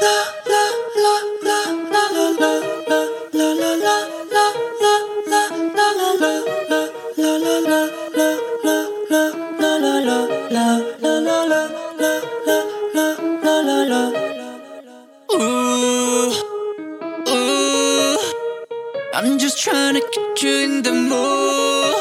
Ooh, ooh, I'm just trying to get you in the mood.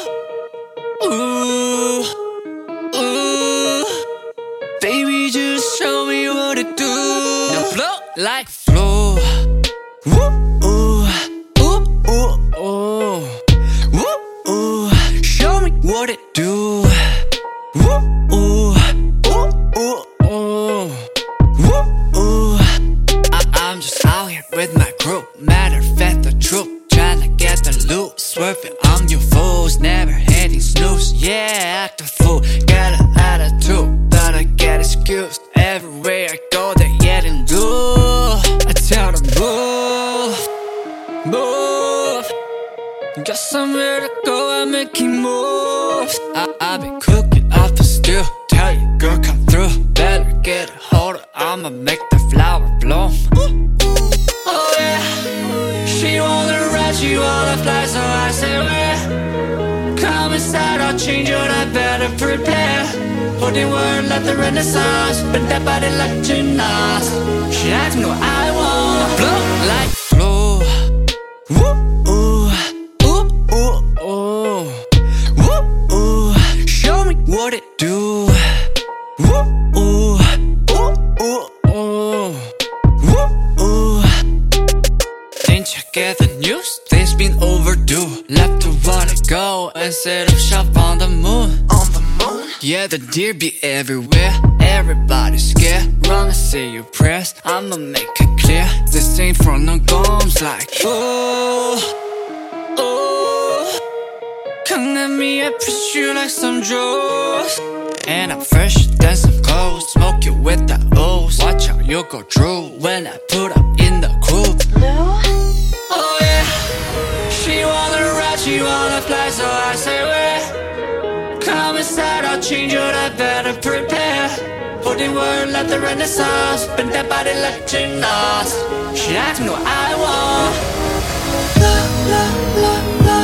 Ooh, ooh, baby, just show me what to do. Now blow like flow. Ooh, ooh, ooh, ooh, ooh, ooh, ooh, show me what to do. Ooh, ooh, ooh, ooh, ooh, ooh, ooh. I'm just out here with my crew. Matter of fact, the truth. Tryna get the loot. Swerving on your fools. Never hitting snooze. Yeah, act a fool. Got an attitude, but I get excused. Everywhere I go, they're getting loose. I tell them move, move. Got somewhere to go, I'm making moves. I've been cooking up a stew. Tell you, girl, come through. Better get a hold of, I'ma make the flower bloom. Oh yeah, she wanna ride, she wanna fly, so I say where? Come inside, I'll change your life, better prepare. Put in word like the Renaissance, bend that body like gymnast. She asks me what I want, blow like flow. Woo, ooh, ooh, ooh, ooh, woo, ooh, show me what it do. Woo, ooh, ooh, ooh, ooh, woo, ooh. Didn't you get the news? Things been overdue. Left to wanna go and set up shop on the moon. On the moon? Yeah, the deer be everywhere. Everybody's scared. Run and say your prayers. I'ma make it clear. This ain't for no gums like oh, oh. Come at me, I push you like some drugs. And I'm fresher than some clothes. Smoke you with the O's. Watch how you go through when I put up in the coupe. Oh yeah, she wanna ride, she wanna fly, so I say where? Come inside, I'll change your life, better prepare. Put in word like the Renaissance, bend that body like gymnast. She asks me what I want. La la la la.